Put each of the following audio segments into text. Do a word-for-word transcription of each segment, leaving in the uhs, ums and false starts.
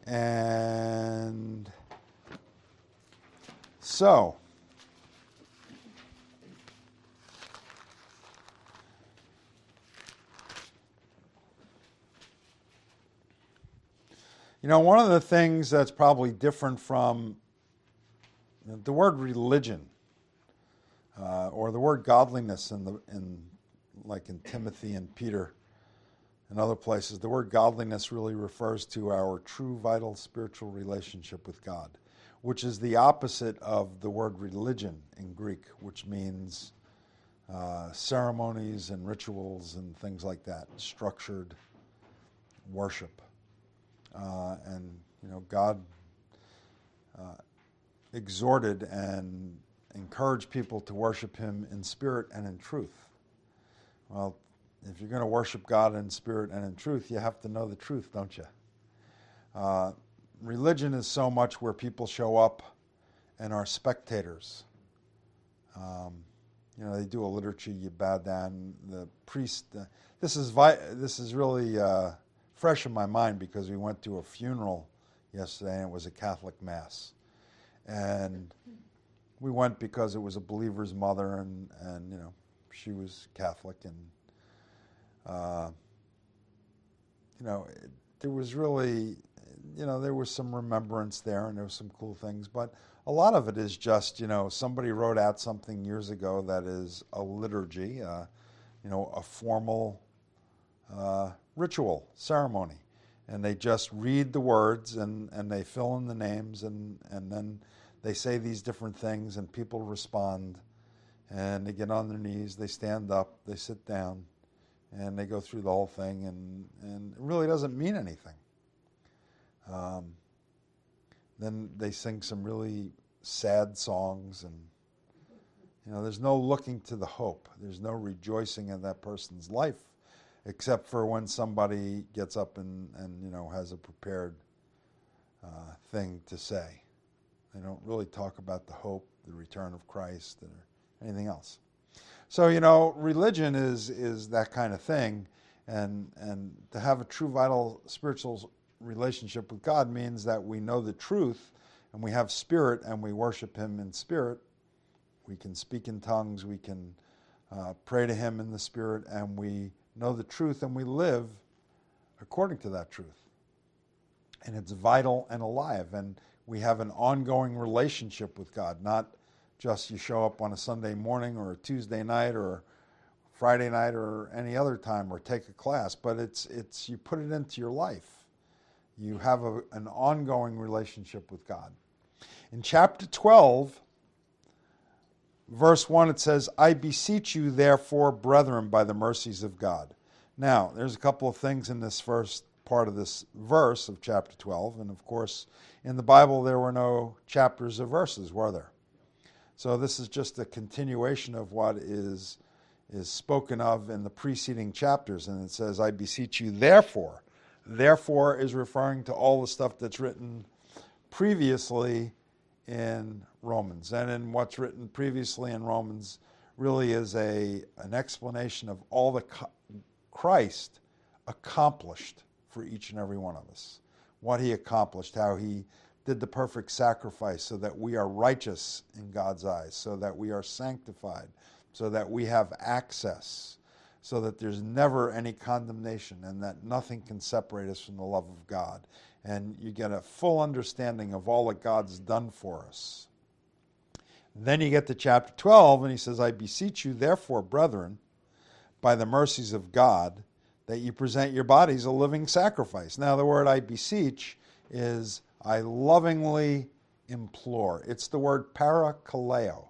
And so, you know, one of the things that's probably different from the word religion uh, or the word godliness in the in like in Timothy and Peter and other places, the word godliness really refers to our true, vital, spiritual relationship with God, which is the opposite of the word religion in Greek, which means uh, ceremonies and rituals and things like that, structured worship. Uh, and, you know, God uh, exhorted and encouraged people to worship him in spirit and in truth. Well, if you're going to worship God in spirit and in truth, you have to know the truth, don't you? Uh, religion is so much where people show up and are spectators. Um, you know, they do a liturgy, you bow down. The priest. Uh, this is vi- this is really uh, fresh in my mind because we went to a funeral yesterday and it was a Catholic mass, and we went because it was a believer's mother, and and you know she was Catholic, and uh, you know it, there was really. You know, there was some remembrance there and there was some cool things, but a lot of it is just, you know, somebody wrote out something years ago that is a liturgy, uh, you know, a formal uh, ritual, ceremony. And they just read the words and, and they fill in the names and, and then they say these different things and people respond and they get on their knees, they stand up, they sit down, and they go through the whole thing and, and it really doesn't mean anything. Um, then they sing some really sad songs, and you know, there's no looking to the hope. There's no rejoicing in that person's life, except for when somebody gets up and, and you know has a prepared uh, thing to say. They don't really talk about the hope, the return of Christ, or anything else. So you know, religion is is that kind of thing, and and to have a true, vital, spiritual relationship with God means that we know the truth and we have spirit and we worship him in spirit. We can speak in tongues, we can uh, pray to him in the spirit, and we know the truth and we live according to that truth. And it's vital and alive, and we have an ongoing relationship with God, not just you show up on a Sunday morning or a Tuesday night or Friday night or any other time or take a class, but it's it's you put it into your life. You have a, an ongoing relationship with God. In chapter twelve, verse one, it says, I beseech you, therefore, brethren, by the mercies of God. Now, there's a couple of things in this first part of this verse of chapter twelve, and of course, in the Bible, there were no chapters or verses, were there? So this is just a continuation of what is, is spoken of in the preceding chapters, and it says, I beseech you, therefore. Therefore is referring to all the stuff that's written previously in Romans. And in what's written previously in Romans really is a an explanation of all that Christ accomplished for each and every one of us. What he accomplished, how he did the perfect sacrifice so that we are righteous in God's eyes, so that we are sanctified, so that we have access, so that there's never any condemnation and that nothing can separate us from the love of God. And you get a full understanding of all that God's done for us. Then you get to chapter twelve, and he says, I beseech you, therefore, brethren, by the mercies of God, that you present your bodies a living sacrifice. Now, the word I beseech is I lovingly implore. It's the word parakaleo.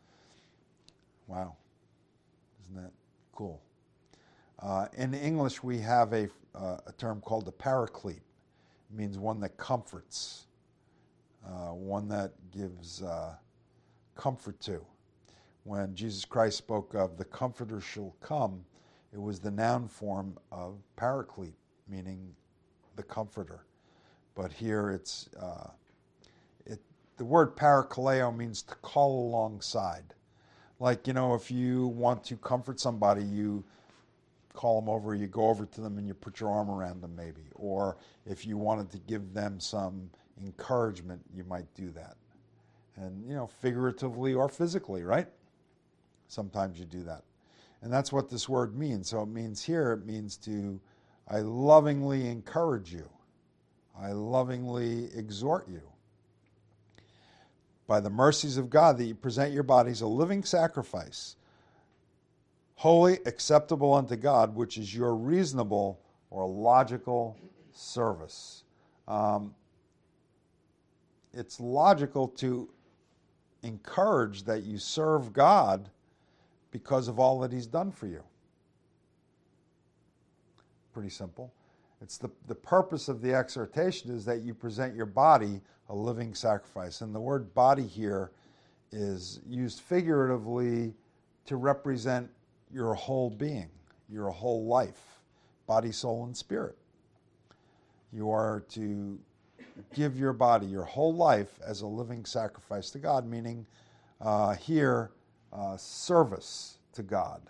Wow. Isn't that cool? Uh, in English, we have a, uh, a term called a paraclete. It means one that comforts, uh, one that gives uh, comfort to. When Jesus Christ spoke of the Comforter shall come, it was the noun form of paraclete, meaning the Comforter. But here it's, uh, it, the word parakaleo means to call alongside. Like, you know, if you want to comfort somebody, you call them over, you go over to them and you put your arm around them maybe. Or if you wanted to give them some encouragement, you might do that. And, you know, figuratively or physically, right? Sometimes you do that. And that's what this word means. So it means here, it means to, I lovingly encourage you. I lovingly exhort you. By the mercies of God, that you present your bodies a living sacrifice, holy, acceptable unto God, which is your reasonable or logical service. Um, it's logical to encourage that you serve God because of all that he's done for you. Pretty simple. It's the, the purpose of the exhortation is that you present your body a living sacrifice. And the word body here is used figuratively to represent your whole being, your whole life, body, soul, and spirit. You are to give your body, your whole life, as a living sacrifice to God, meaning uh, here, uh, service to God.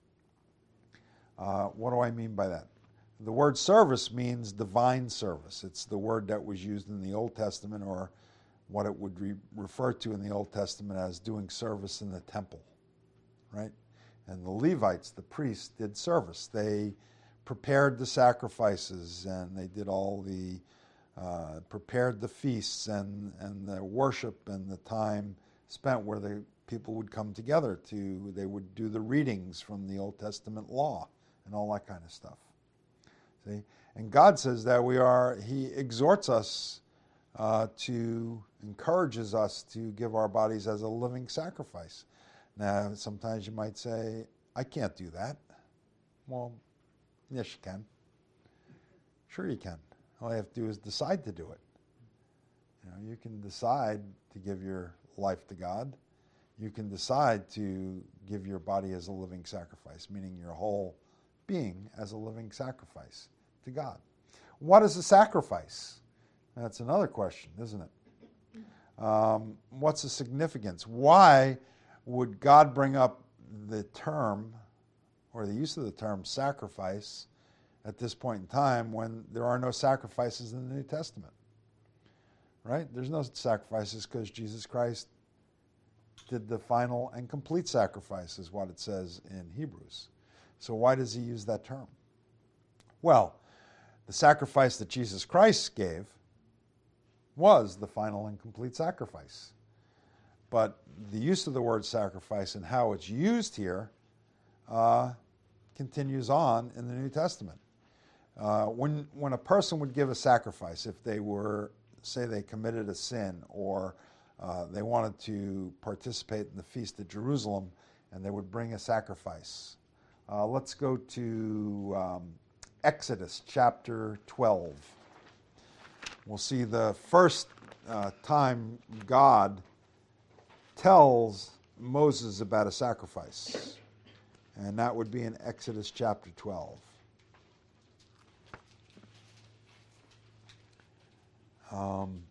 Uh, what do I mean by that? The word service means divine service. It's the word that was used in the Old Testament, or what it would re- refer to in the Old Testament as doing service in the temple, right? And the Levites, the priests, did service. They prepared the sacrifices, and they did all the, uh, prepared the feasts and, and the worship and the time spent where the people would come together to, they would do the readings from the Old Testament law and all that kind of stuff. See? And God says that we are, he exhorts us uh, to, encourages us to give our bodies as a living sacrifice. Now, sometimes you might say, I can't do that. Well, yes, you can. Sure you can. All you have to do is decide to do it. You know, you can decide to give your life to God. You can decide to give your body as a living sacrifice, meaning your whole being as a living sacrifice to God. What is a sacrifice? That's another question, isn't it? Um, what's the significance? Why would God bring up the term, or the use of the term sacrifice, at this point in time when there are no sacrifices in the New Testament? Right? There's no sacrifices because Jesus Christ did the final and complete sacrifice, is what it says in Hebrews. So why does he use that term? Well, the sacrifice that Jesus Christ gave was the final and complete sacrifice. But the use of the word sacrifice and how it's used here uh, continues on in the New Testament. Uh, when, when a person would give a sacrifice, if they were, say they committed a sin, or uh, they wanted to participate in the Feast of Jerusalem, and they would bring a sacrifice. Uh, let's go to um, Exodus chapter twelve. We'll see the first uh, time God tells Moses about a sacrifice, and that would be in Exodus chapter twelve. Um,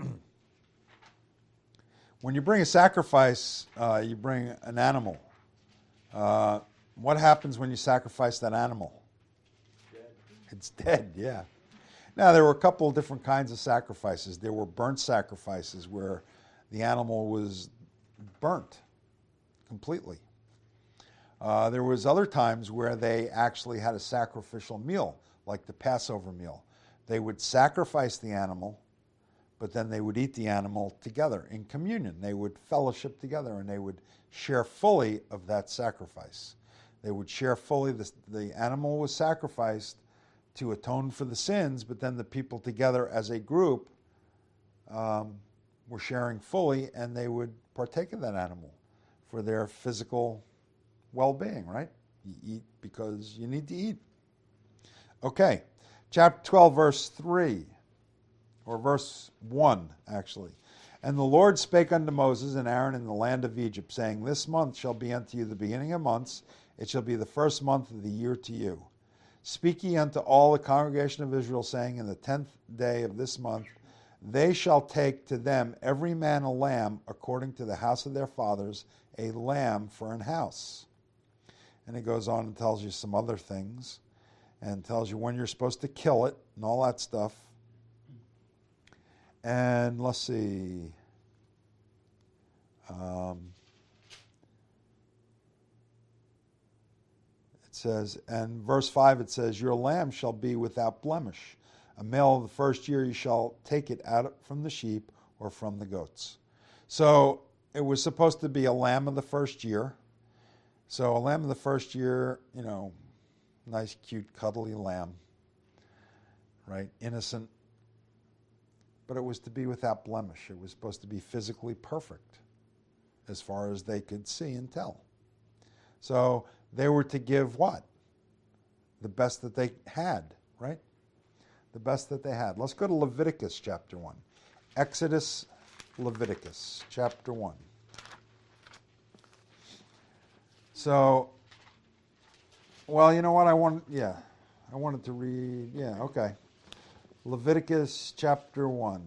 when you bring a sacrifice, uh, you bring an animal. Uh, what happens when you sacrifice that animal? Dead. It's dead, yeah. Now, there were a couple of different kinds of sacrifices. There were burnt sacrifices where the animal was burnt completely. Uh, there was other times where they actually had a sacrificial meal, like the Passover meal. They would sacrifice the animal, but then they would eat the animal together in communion. They would fellowship together, and they would share fully of that sacrifice. They would share fully. The, the animal was sacrificed to atone for the sins, but then the people together as a group um, were sharing fully, and they would partake of that animal for their physical well-being, right? You eat because you need to eat. Okay, chapter twelve, verse three, or verse one, actually. And the Lord spake unto Moses and Aaron in the land of Egypt, saying, This month shall be unto you the beginning of months. It shall be the first month of the year to you. Speak ye unto all the congregation of Israel, saying, In the tenth day of this month they shall take to them every man a lamb according to the house of their fathers, a lamb for an house. And it goes on and tells you some other things and tells you when you're supposed to kill it and all that stuff. And let's see. Um, it says, and verse five, it says, your lamb shall be without blemish. A male of the first year you shall take it out from the sheep or from the goats. So it was supposed to be a lamb of the first year. So a lamb of the first year, you know, nice, cute, cuddly lamb, right? Innocent. But it was to be without blemish. It was supposed to be physically perfect as far as they could see and tell. So they were to give what? The best that they had, right? The best that they had. Let's go to Leviticus chapter one. Exodus, Leviticus chapter one. So, well, you know what? I want, yeah, I wanted to read, yeah, okay. Leviticus chapter one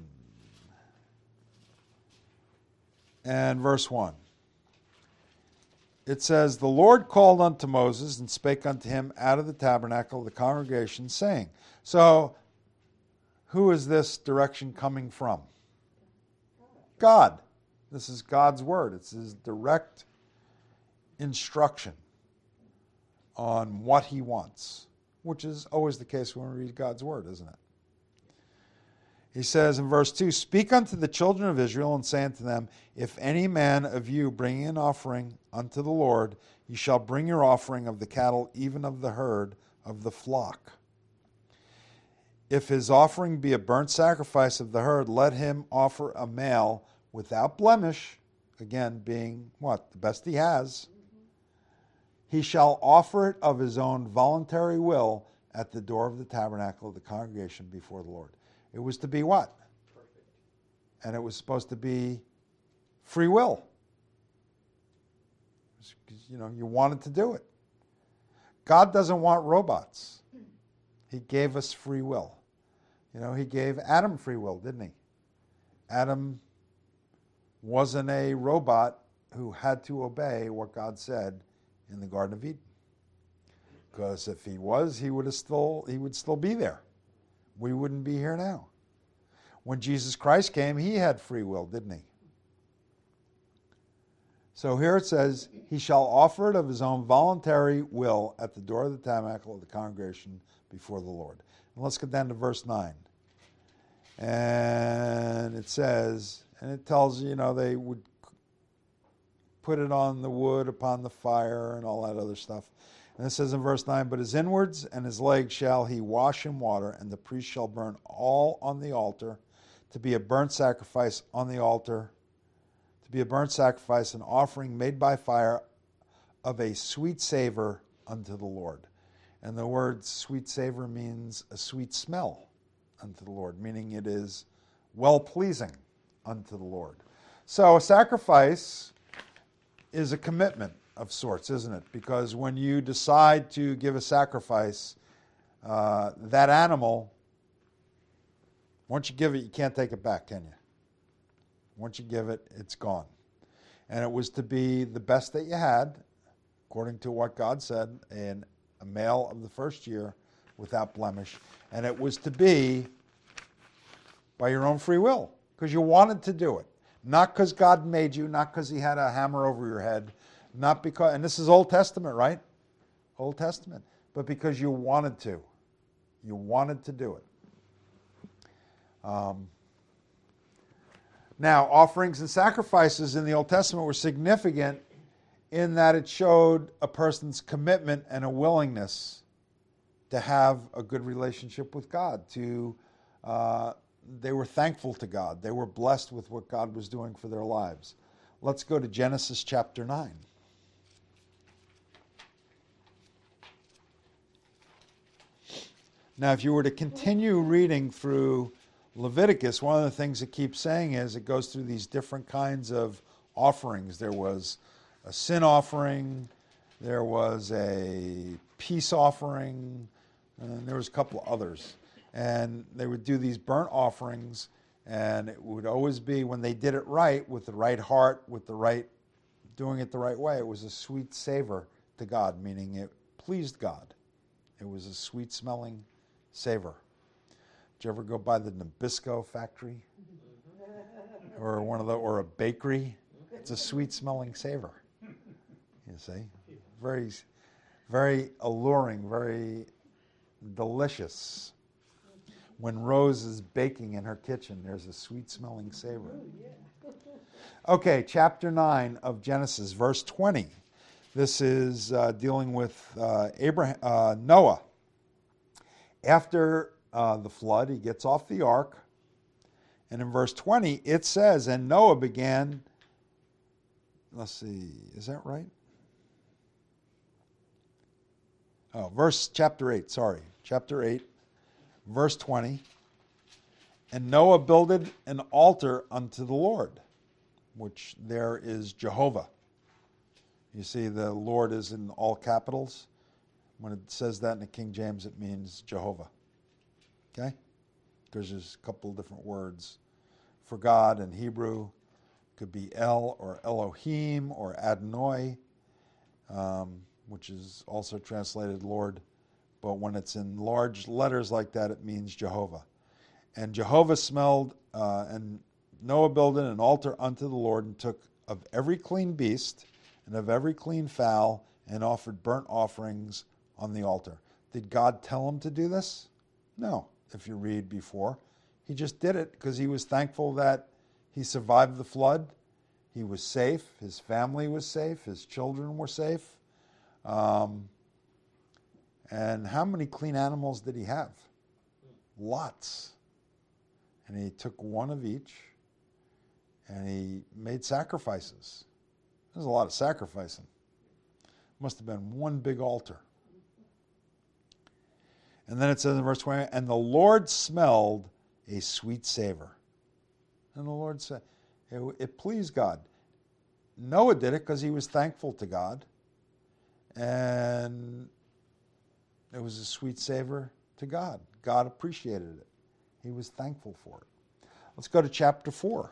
and verse one. It says, the Lord called unto Moses and spake unto him out of the tabernacle of the congregation, saying. So, who is this direction coming from? God. This is God's word. It's his direct instruction on what he wants, which is always the case when we read God's word, isn't it? He says in verse two, speak unto the children of Israel and say unto them, if any man of you bring an offering unto the Lord, ye shall bring your offering of the cattle, even of the herd of the flock. If his offering be a burnt sacrifice of the herd, let him offer a male without blemish, again being what? The best he has. He shall offer it of his own voluntary will at the door of the tabernacle of the congregation before the Lord. It was to be what? Perfect. And it was supposed to be free will. You know, you wanted to do it. God doesn't want robots. He gave us free will. You know, he gave Adam free will, didn't he? Adam wasn't a robot who had to obey what God said in the Garden of Eden. Because if he was, he would have still he would still be there. We wouldn't be here now. When Jesus Christ came, he had free will, didn't he? So here it says, he shall offer it of his own voluntary will at the door of the tabernacle of the congregation before the Lord. And let's get down to verse nine. And it says, and it tells you, you know, they would put it on the wood upon the fire and all that other stuff. And it says in verse nine, but his inwards and his legs shall he wash in water, and the priest shall burn all on the altar, to be a burnt sacrifice on the altar, to be a burnt sacrifice, an offering made by fire of a sweet savor unto the Lord. And the word sweet savor means a sweet smell unto the Lord, meaning it is well-pleasing unto the Lord. So a sacrifice is a commitment of sorts, isn't it? Because when you decide to give a sacrifice, uh, that animal, once you give it, you can't take it back, can you? Once you give it, it's gone. And it was to be the best that you had, according to what God said, in a male of the first year without blemish. And it was to be by your own free will, because you wanted to do it. Not because God made you, not because he had a hammer over your head, not because, and this is Old Testament, right? Old Testament. But because you wanted to. You wanted to do it. Um, now, offerings and sacrifices in the Old Testament were significant in that it showed a person's commitment and a willingness to have a good relationship with God. To uh, they were thankful to God. They were blessed with what God was doing for their lives. Let's go to Genesis chapter nine. Now, if you were to continue reading through Leviticus, one of the things it keeps saying is it goes through these different kinds of offerings. There was a sin offering, there was a peace offering, and there was a couple of others. And they would do these burnt offerings, and it would always be, when they did it right, with the right heart, with the right, doing it the right way, it was a sweet savor to God, meaning it pleased God. It was a sweet-smelling savor. Did you ever go by the Nabisco factory? Or one of the, or a bakery? It's a sweet-smelling savor. You see? Very, very alluring, very delicious. When Rose is baking in her kitchen, there's a sweet-smelling savor. Okay, chapter nine of Genesis, verse twenty. This is uh, dealing with uh, Abraham, uh, Noah. After uh, the flood, he gets off the ark. And in verse twenty, it says, and Noah began, let's see, is that right? Oh, verse, chapter eight, sorry. Chapter eight, verse twenty. And Noah builded an altar unto the Lord, which there is Jehovah. You see, the Lord is in all capitals. When it says that in the King James, it means Jehovah. Okay? Because there's a couple of different words for God in Hebrew. It could be El or Elohim or Adonai, um, which is also translated Lord. But when it's in large letters like that, it means Jehovah. And Jehovah smelled, uh, and Noah built an altar unto the Lord and took of every clean beast and of every clean fowl and offered burnt offerings on the altar. Did God tell him to do this? No, if you read before. He just did it because he was thankful that he survived the flood. He was safe. His family was safe. His children were safe. Um, and how many clean animals did he have? Lots. And he took one of each and he made sacrifices. There's a lot of sacrificing. Must have been one big altar. And then it says in verse twenty, and the Lord smelled a sweet savor. And the Lord said, it, it pleased God. Noah did it because he was thankful to God. And it was a sweet savor to God. God appreciated it. He was thankful for it. Let's go to chapter four.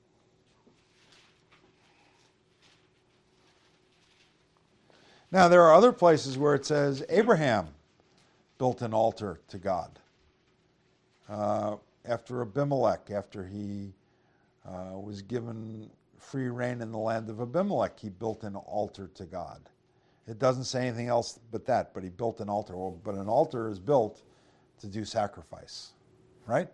Now, there are other places where it says Abraham built an altar to God. Uh, after Abimelech, after he uh, was given free reign in the land of Abimelech, he built an altar to God. It doesn't say anything else but that, but he built an altar. Well, but an altar is built to do sacrifice, right?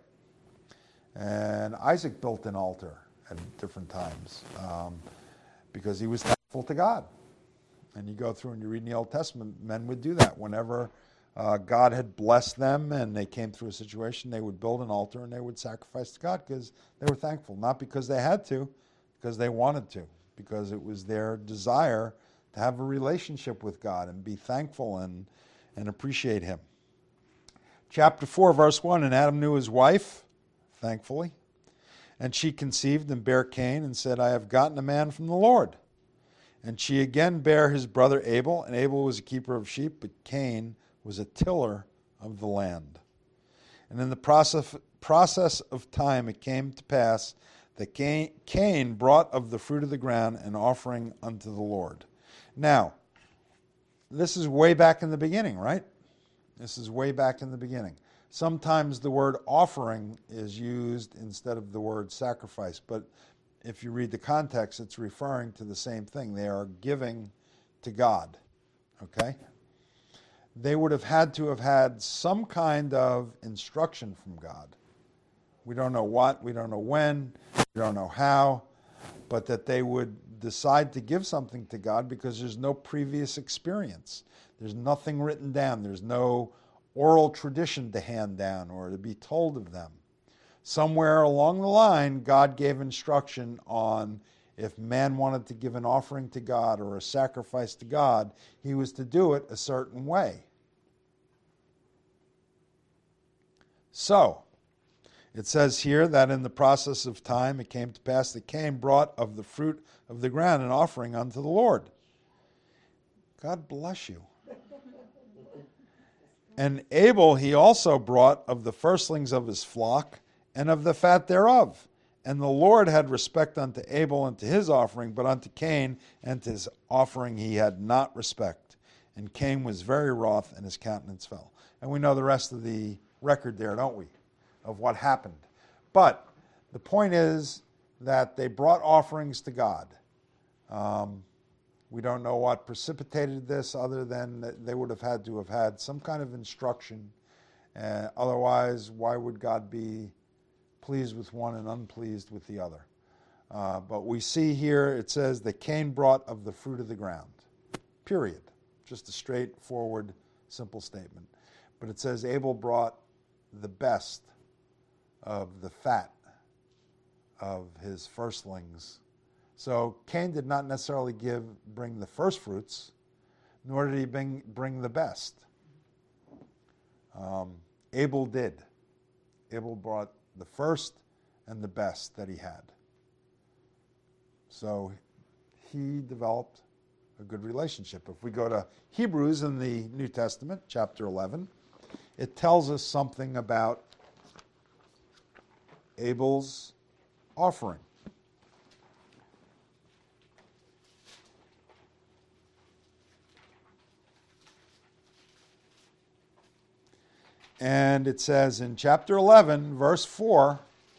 And Isaac built an altar at different times um, because he was thankful to God. And you go through and you read in the Old Testament, men would do that. Whenever uh, God had blessed them and they came through a situation, they would build an altar and they would sacrifice to God because they were thankful. Not because they had to, because they wanted to, because it was their desire to have a relationship with God and be thankful and, and appreciate Him. Chapter four, verse one, and Adam knew his wife, thankfully, and she conceived and bare Cain and said, I have gotten a man from the Lord. And she again bare his brother Abel, and Abel was a keeper of sheep, but Cain was a tiller of the land. And in the process, process of time it came to pass that Cain, Cain brought of the fruit of the ground an offering unto the Lord. Now, this is way back in the beginning, right? This is way back in the beginning. Sometimes the word offering is used instead of the word sacrifice, but if you read the context, it's referring to the same thing. They are giving to God, okay? They would have had to have had some kind of instruction from God. We don't know what, we don't know when, we don't know how, but that they would decide to give something to God because there's no previous experience. There's nothing written down. There's no oral tradition to hand down or to be told of them. Somewhere along the line, God gave instruction on if man wanted to give an offering to God or a sacrifice to God, he was to do it a certain way. So, it says here that in the process of time it came to pass that Cain brought of the fruit of the ground an offering unto the Lord. God bless you. And Abel he also brought of the firstlings of his flock and of the fat thereof. And the Lord had respect unto Abel and to his offering, but unto Cain and to his offering he had not respect. And Cain was very wroth, and his countenance fell. And we know the rest of the record there, don't we, of what happened. But the point is that they brought offerings to God. Um, we don't know what precipitated this, other than that they would have had to have had some kind of instruction. Uh, otherwise, why would God be pleased with one and unpleased with the other? Uh, but we see here, it says that Cain brought of the fruit of the ground. Period. Just a straightforward, simple statement. But it says Abel brought the best of the fat of his firstlings. So Cain did not necessarily give, bring the first fruits, nor did he bring, bring the best. Um, Abel did. Abel brought the first and the best that he had. So he developed a good relationship. If we go to Hebrews in the New Testament, chapter eleven, it tells us something about Abel's offering. And it says in chapter eleven, verse four,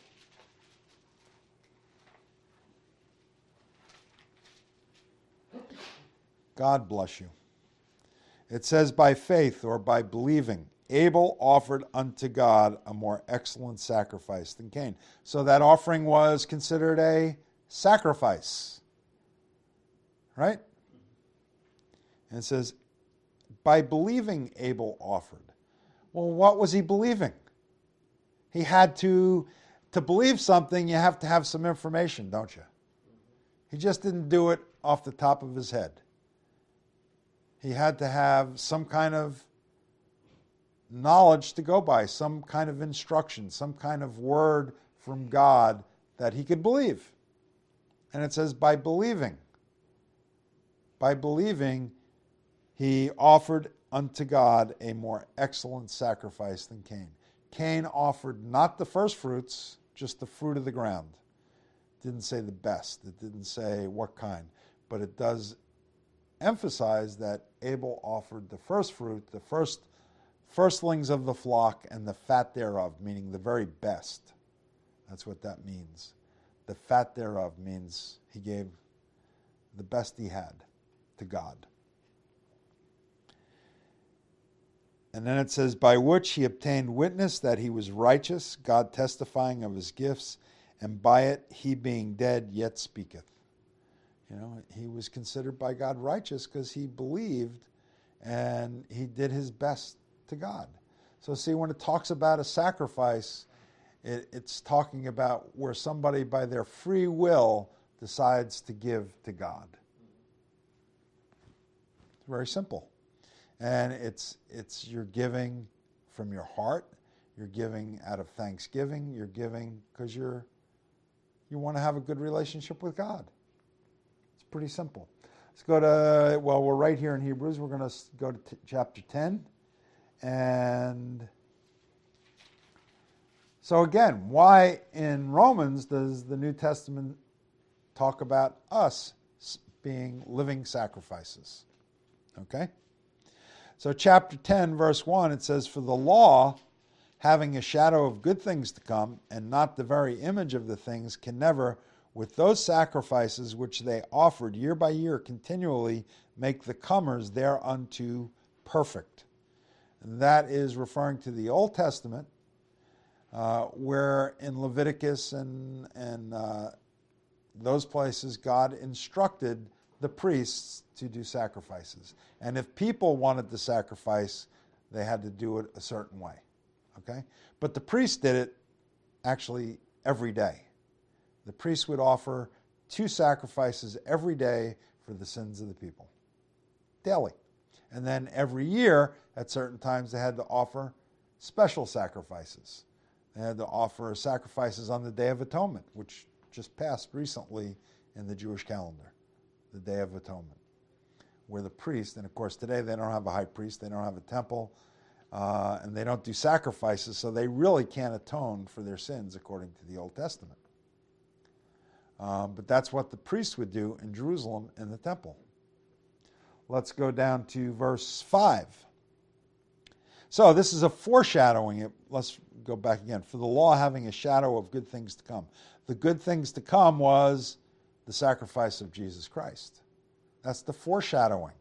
God bless you. It says, by faith or by believing, Abel offered unto God a more excellent sacrifice than Cain. So that offering was considered a sacrifice. Right? And it says, by believing Abel offered. Well, what was he believing? He had to, to believe something, you have to have some information, don't you? He just didn't do it off the top of his head. He had to have some kind of knowledge to go by, some kind of instruction, some kind of word from God that he could believe. And it says, by believing. By believing, he offered unto God a more excellent sacrifice than Cain. Cain offered not the first fruits, just the fruit of the ground. It didn't say the best. It didn't say what kind. But it does emphasize that Abel offered the first fruit, the first firstlings of the flock, and the fat thereof, meaning the very best. That's what that means. The fat thereof means he gave the best he had to God. And then it says, by which he obtained witness that he was righteous, God testifying of his gifts, and by it he being dead yet speaketh. You know, he was considered by God righteous because he believed and he did his best to God. So see, when it talks about a sacrifice, it, it's talking about where somebody by their free will decides to give to God. It's very simple. And it's it's you're giving from your heart, you're giving out of thanksgiving, you're giving because you're you want to have a good relationship with God. It's pretty simple. Let's go to, well, we're right here in Hebrews. We're going to go to t- chapter ten. And so again, why in Romans does the New Testament talk about us being living sacrifices? Okay? So chapter ten, verse one, it says, for the law, having a shadow of good things to come, and not the very image of the things, can never, with those sacrifices which they offered year by year continually, make the comers thereunto perfect. And that is referring to the Old Testament, uh, where in Leviticus and, and uh, those places, God instructed the priests to do sacrifices. And if people wanted to sacrifice, they had to do it a certain way. Okay? But the priest did it actually every day. The priest would offer two sacrifices every day for the sins of the people. Daily. And then every year, at certain times, they had to offer special sacrifices. They had to offer sacrifices on the Day of Atonement, which just passed recently in the Jewish calendar. The Day of Atonement, where the priest, and of course today they don't have a high priest, they don't have a temple, uh, and they don't do sacrifices, so they really can't atone for their sins according to the Old Testament. Um, but that's what the priest would do in Jerusalem in the temple. Let's go down to verse five. So this is a foreshadowing. Let's go back again. For the law having a shadow of good things to come. The good things to come was the sacrifice of Jesus Christ. That's the foreshadowing.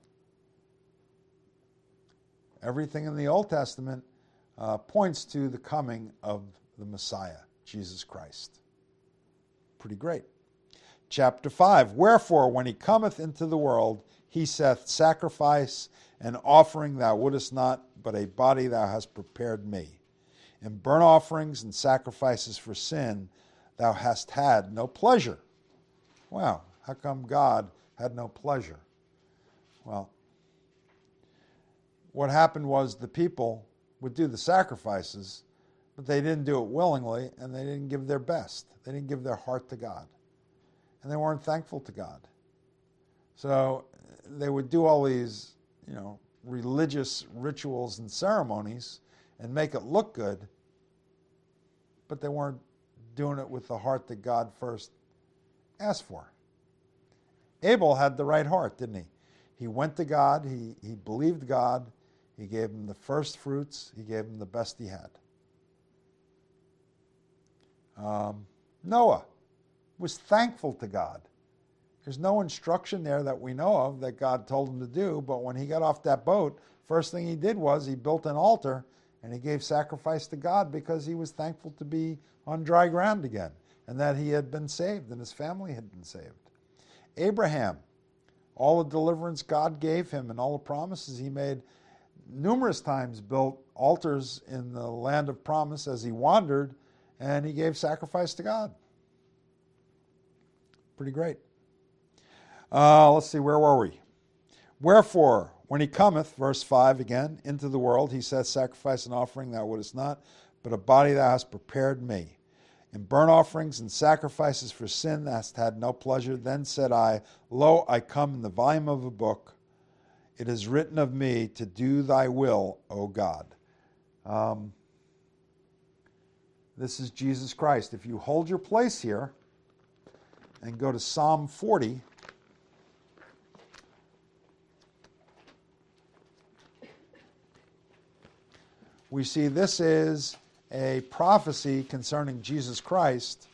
Everything in the Old Testament uh, points to the coming of the Messiah, Jesus Christ. Pretty great. Chapter five, wherefore, when he cometh into the world, he saith, sacrifice and offering thou wouldest not, but a body thou hast prepared me. In burnt offerings and sacrifices for sin thou hast had no pleasure. Wow, how come God had no pleasure? Well, what happened was the people would do the sacrifices, but they didn't do it willingly, and they didn't give their best. They didn't give their heart to God. And they weren't thankful to God. So they would do all these, you know, religious rituals and ceremonies and make it look good, but they weren't doing it with the heart that God first asked for. Abel had the right heart, didn't he? He went to God, he, he believed God, he gave him the first fruits, he gave him the best he had. Um, Noah was thankful to God. There's no instruction there that we know of that God told him to do, but when he got off that boat, first thing he did was he built an altar and he gave sacrifice to God because he was thankful to be on dry ground again and that he had been saved and his family had been saved. Abraham, all the deliverance God gave him and all the promises he made, numerous times built altars in the land of promise as he wandered, and he gave sacrifice to God. Pretty great. Uh, let's see, where were we? Wherefore, when he cometh, verse five again, into the world, he says, sacrifice and offering thou wouldest not, but a body thou hast prepared me. In burnt offerings and sacrifices for sin thou hast had no pleasure. Then said I, lo, I come in the volume of a book. It is written of me to do thy will, O God. Um, this is Jesus Christ. If you hold your place here and go to Psalm forty, we see this is a prophecy concerning Jesus Christ.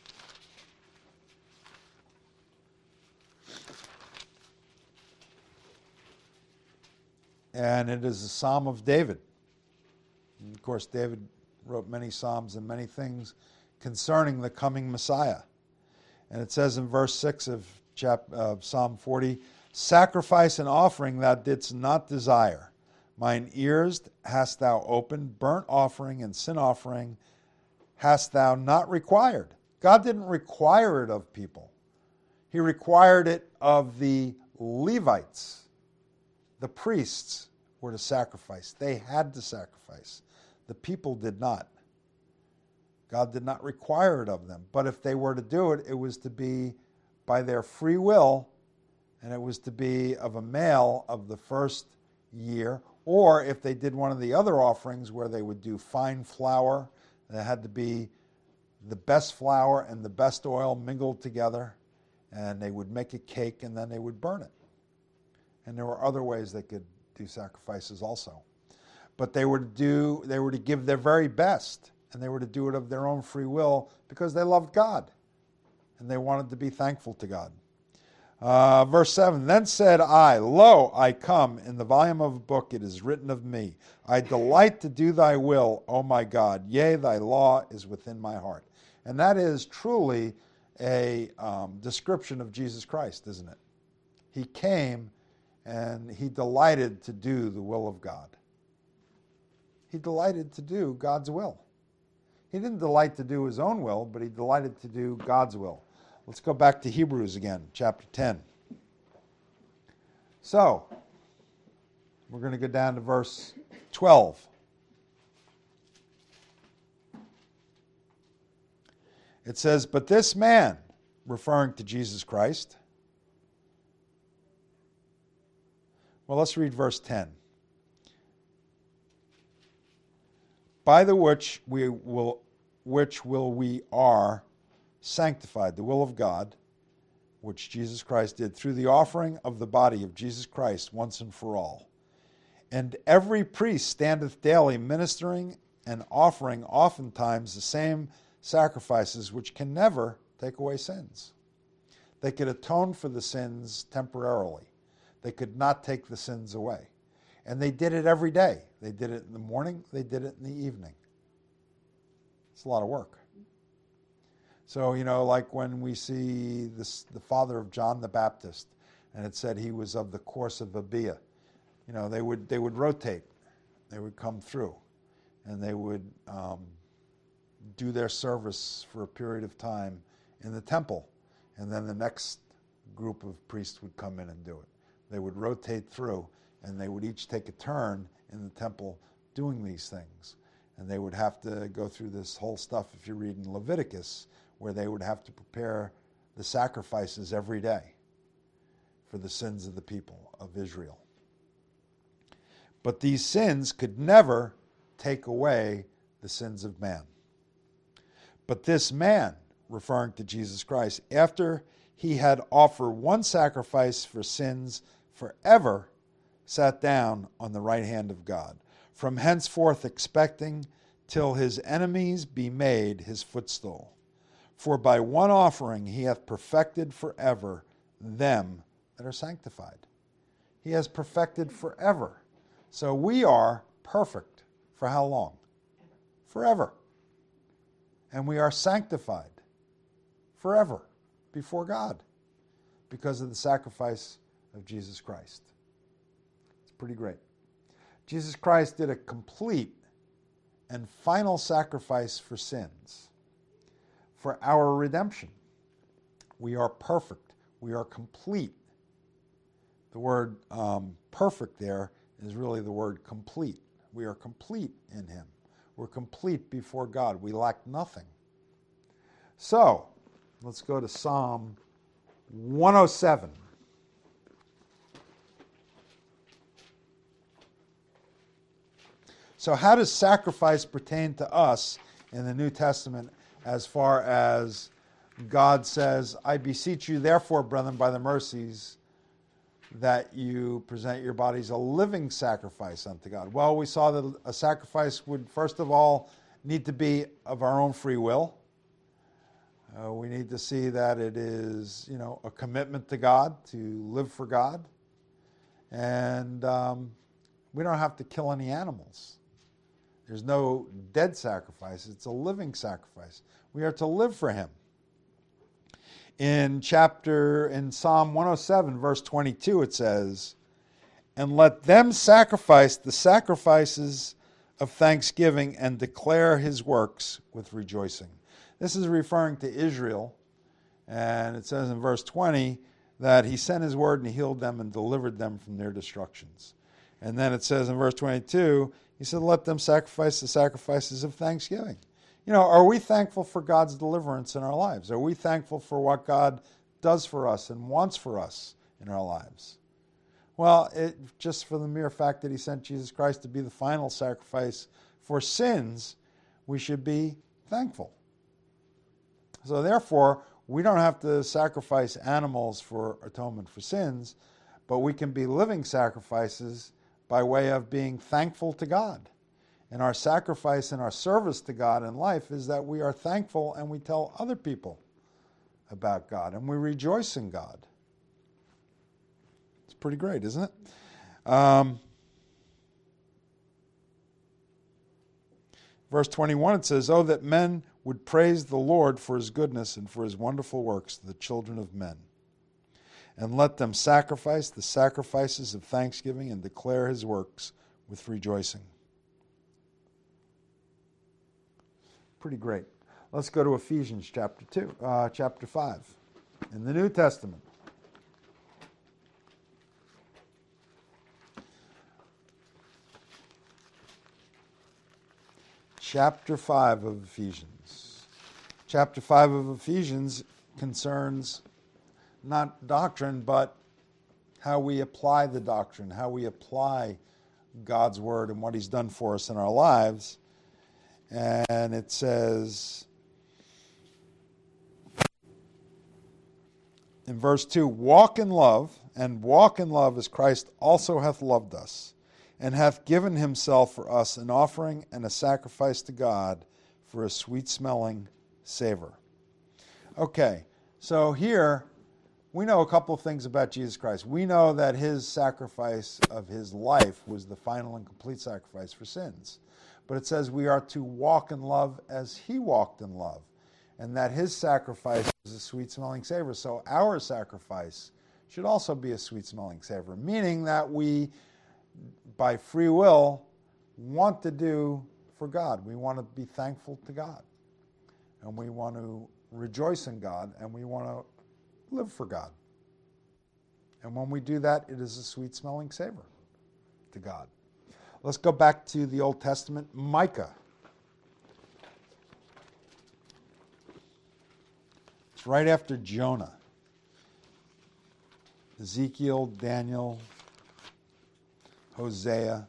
And it is a Psalm of David. And of course, David wrote many Psalms and many things concerning the coming Messiah. And it says in verse six of, chap- of Psalm forty, sacrifice and offering thou didst not desire. Mine ears hast thou opened, burnt offering and sin offering hast thou not required. God didn't require it of people. He required it of the Levites. The priests were to sacrifice. They had to sacrifice. The people did not. God did not require it of them. But if they were to do it, it was to be by their free will, and it was to be of a male of the first year, or if they did one of the other offerings where they would do fine flour, it had to be the best flour and the best oil mingled together, and they would make a cake and then they would burn it. And there were other ways they could do sacrifices also. But they were to do, they were to give their very best, and they were to do it of their own free will because they loved God and they wanted to be thankful to God. Uh, verse seven, then said I, lo, I come, in the volume of a book it is written of me. I delight to do thy will, O my God. Yea, thy law is within my heart. And that is truly a um, description of Jesus Christ, isn't it? He came and he delighted to do the will of God. He delighted to do God's will. He didn't delight to do his own will, but he delighted to do God's will. Let's go back to Hebrews again, chapter ten. So, we're going to go down to verse twelve. It says, but this man, referring to Jesus Christ. Well, let's read verse ten. By the which we will, which will we are sanctified, the will of God, which Jesus Christ did through the offering of the body of Jesus Christ once and for all. And every priest standeth daily ministering and offering oftentimes the same sacrifices which can never take away sins. They could atone for the sins temporarily. They could not take the sins away. And they did it every day. They did it in the morning. They did it in the evening. It's a lot of work. So, you know, like when we see this, the father of John the Baptist, and it said he was of the course of Abia. You know, they would they would rotate. They would come through, and they would um, do their service for a period of time in the temple. And then the next group of priests would come in and do it. They would rotate through, and they would each take a turn in the temple doing these things. And they would have to go through this whole stuff, if you read in Leviticus, where they would have to prepare the sacrifices every day for the sins of the people of Israel. But these sins could never take away the sins of man. But this man, referring to Jesus Christ, after he had offered one sacrifice for sins forever, sat down on the right hand of God, from henceforth expecting till his enemies be made his footstool. For by one offering he hath perfected forever them that are sanctified. He has perfected forever. So we are perfect for how long? Forever. And we are sanctified forever before God because of the sacrifice of Jesus Christ. It's pretty great. Jesus Christ did a complete and final sacrifice for sins, for our redemption. We are perfect. We are complete. The word um, perfect there is really the word complete. We are complete in him. We're complete before God. We lack nothing. So, let's go to Psalm one oh seven. So how does sacrifice pertain to us in the New Testament as far as God says, I beseech you, therefore, brethren, by the mercies, that you present your bodies a living sacrifice unto God? Well, we saw that a sacrifice would, first of all, need to be of our own free will. Uh, we need to see that it is, you know, a commitment to God, to live for God. And um, we don't have to kill any animals. There's no dead sacrifice. It's a living sacrifice. We are to live for him. In chapter, in Psalm one oh seven, verse twenty-two, it says, and let them sacrifice the sacrifices of thanksgiving and declare his works with rejoicing. This is referring to Israel, and it says in verse twenty that he sent his word and he healed them and delivered them from their destructions. And then it says in verse twenty-two, he said, let them sacrifice the sacrifices of thanksgiving. You know, are we thankful for God's deliverance in our lives? Are we thankful for what God does for us and wants for us in our lives? Well, it, just for the mere fact that he sent Jesus Christ to be the final sacrifice for sins, we should be thankful. So therefore, we don't have to sacrifice animals for atonement for sins, but we can be living sacrifices by way of being thankful to God. And our sacrifice and our service to God in life is that we are thankful and we tell other people about God and we rejoice in God. It's pretty great, isn't it? Um, verse twenty-one, it says, oh, that men would praise the Lord for his goodness and for his wonderful works to the children of men. And let them sacrifice the sacrifices of thanksgiving and declare his works with rejoicing. Pretty great. Let's go to Ephesians chapter two, uh, chapter five, in the New Testament. Chapter five of Ephesians. Chapter five of Ephesians concerns not doctrine, but how we apply the doctrine, how we apply God's word and what he's done for us in our lives. And it says in verse two, walk in love, and walk in love as Christ also hath loved us, and hath given himself for us an offering and a sacrifice to God for a sweet-smelling savor. Okay, so here we know a couple of things about Jesus Christ. We know that his sacrifice of his life was the final and complete sacrifice for sins. But it says we are to walk in love as he walked in love, and that his sacrifice is a sweet-smelling savor. So our sacrifice should also be a sweet-smelling savor, meaning that we, by free will, want to do for God. We want to be thankful to God, and we want to rejoice in God, and we want to live for God. And when we do that, it is a sweet-smelling savor to God. Let's go back to the Old Testament, Micah. It's right after Jonah. Ezekiel, Daniel, Hosea,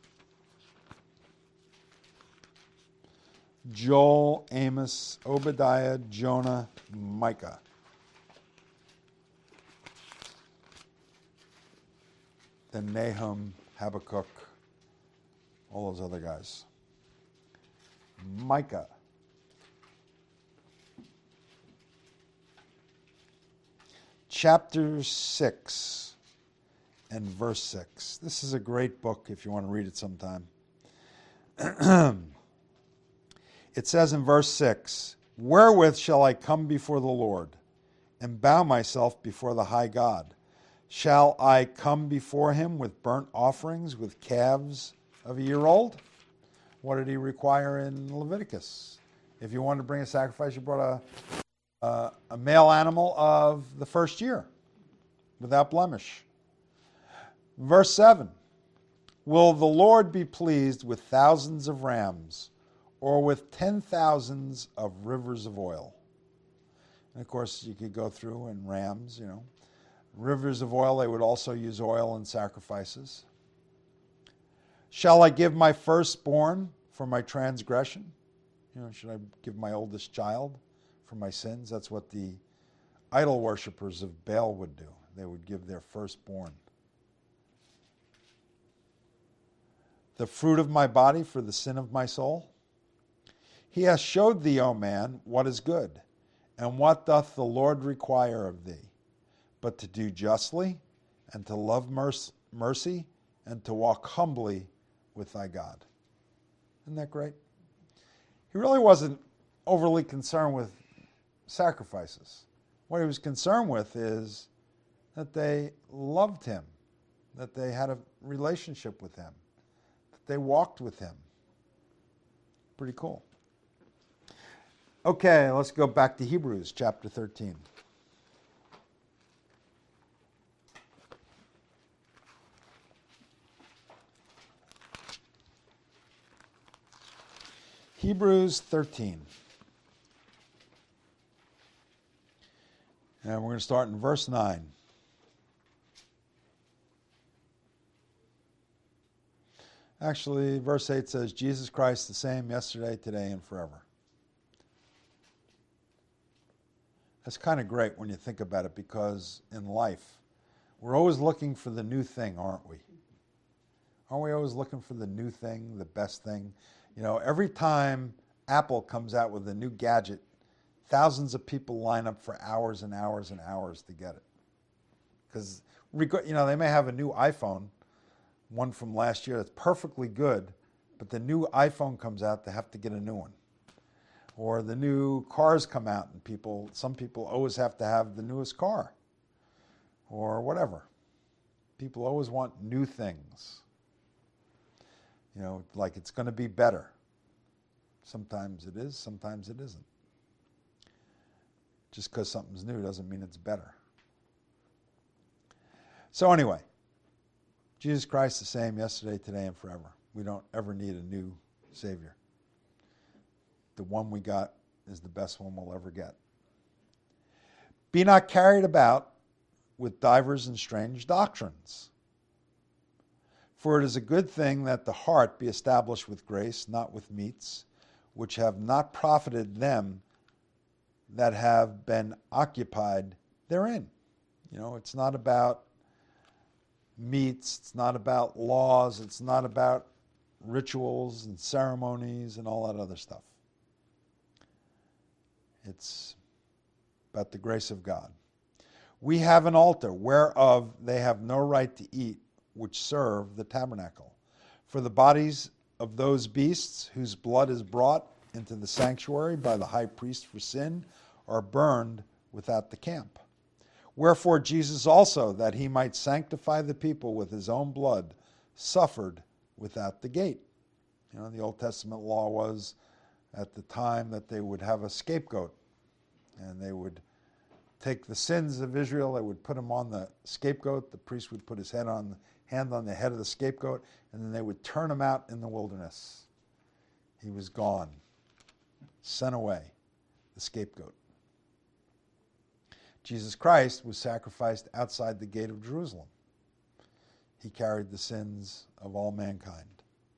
Joel, Amos, Obadiah, Jonah, Micah. Then Nahum, Habakkuk, all those other guys. Micah. Chapter six and verse six. This is a great book if you want to read it sometime. It says in verse six, wherewith shall I come before the Lord and bow myself before the high God? Shall I come before him with burnt offerings, with calves of a year old? What did he require in Leviticus? If you wanted to bring a sacrifice, you brought a, a, a male animal of the first year without blemish. Verse seven, will the Lord be pleased with thousands of rams, or with ten thousands of rivers of oil? And of course, you could go through and rams, you know. Rivers of oil, they would also use oil in sacrifices. Shall I give my firstborn for my transgression? You know, should I give my oldest child for my sins? That's what the idol worshippers of Baal would do. They would give their firstborn. The fruit of my body for the sin of my soul? He hath showed thee, O man, what is good, and what doth the Lord require of thee, but to do justly, and to love mercy, and to walk humbly with thy God. Isn't that great? He really wasn't overly concerned with sacrifices. What he was concerned with is that they loved him, that they had a relationship with him, that they walked with him. Pretty cool. Okay, let's go back to Hebrews chapter thirteen. Hebrews thirteen. And we're going to start in verse nine. Actually, verse eight says, Jesus Christ the same yesterday, today, and forever. That's kind of great when you think about it, because in life, we're always looking for the new thing, aren't we? Aren't we always looking for the new thing, the best thing? You know, every time Apple comes out with a new gadget, thousands of people line up for hours and hours and hours to get it. Because, you know, they may have a new iPhone, one from last year that's perfectly good, but the new iPhone comes out, they have to get a new one. Or the new cars come out, and people, some people always have to have the newest car. Or whatever. People always want new things. You know, like it's going to be better. Sometimes it is, sometimes it isn't. Just because something's new doesn't mean it's better. So anyway, Jesus Christ the same yesterday, today, and forever. We don't ever need a new Savior. The one we got is the best one we'll ever get. Be not carried about with divers and strange doctrines. For it is a good thing that the heart be established with grace, not with meats, which have not profited them that have been occupied therein. You know, it's not about meats, it's not about laws, it's not about rituals and ceremonies and all that other stuff. It's about the grace of God. We have an altar whereof they have no right to eat, which serve the tabernacle. For the bodies of those beasts whose blood is brought into the sanctuary by the high priest for sin are burned without the camp. Wherefore Jesus also, that he might sanctify the people with his own blood, suffered without the gate. You know, the Old Testament law was at the time that they would have a scapegoat, and they would take the sins of Israel, they would put them on the scapegoat, the priest would put his head on, hand on the head of the scapegoat, and then they would turn him out in the wilderness. He was gone, sent away, the scapegoat. Jesus Christ was sacrificed outside the gate of Jerusalem. He carried the sins of all mankind.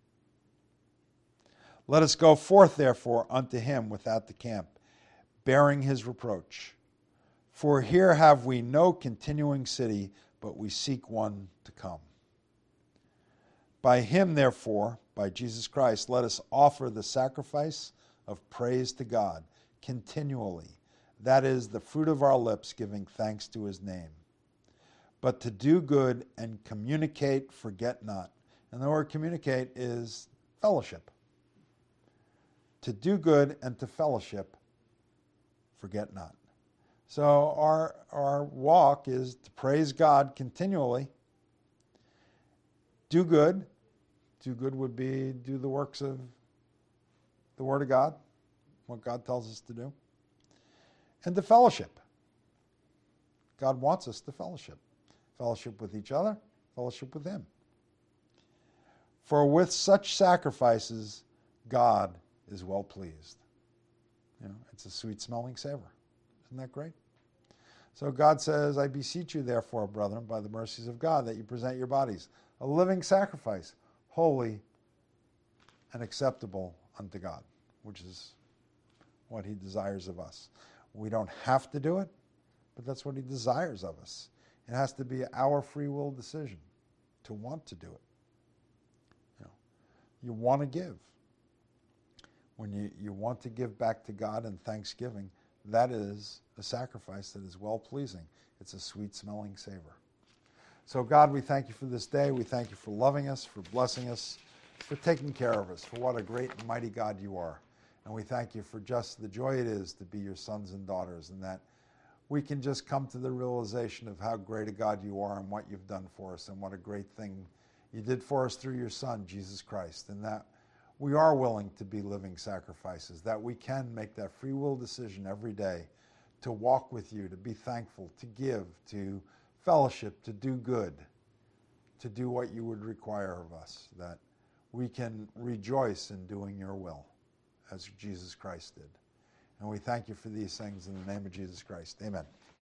Let us go forth, therefore, unto him without the camp, bearing his reproach. For here have we no continuing city, but we seek one to come. By him, therefore, by Jesus Christ, let us offer the sacrifice of praise to God continually. That is the fruit of our lips, giving thanks to his name. But to do good and communicate, forget not. And the word communicate is fellowship. To do good and to fellowship, forget not. So our, our walk is to praise God continually. Do good. Do good would be do the works of the Word of God, what God tells us to do. And to fellowship. God wants us to fellowship. Fellowship with each other, fellowship with him. For with such sacrifices, God is well pleased. You know, it's a sweet-smelling savor. Isn't that great? So God says, I beseech you, therefore, brethren, by the mercies of God, that you present your bodies a living sacrifice, holy and acceptable unto God, which is what he desires of us. We don't have to do it, but that's what he desires of us. It has to be our free will decision to want to do it. You know, you want to give. When you, you want to give back to God in thanksgiving, that is a sacrifice that is well-pleasing. It's a sweet-smelling savor. So God, we thank you for this day. We thank you for loving us, for blessing us, for taking care of us, for what a great and mighty God you are. And we thank you for just the joy it is to be your sons and daughters, and that we can just come to the realization of how great a God you are and what you've done for us and what a great thing you did for us through your Son, Jesus Christ, and that we are willing to be living sacrifices, that we can make that free will decision every day to walk with you, to be thankful, to give, to fellowship, to do good, to do what you would require of us, that we can rejoice in doing your will as Jesus Christ did. And we thank you for these things in the name of Jesus Christ. Amen.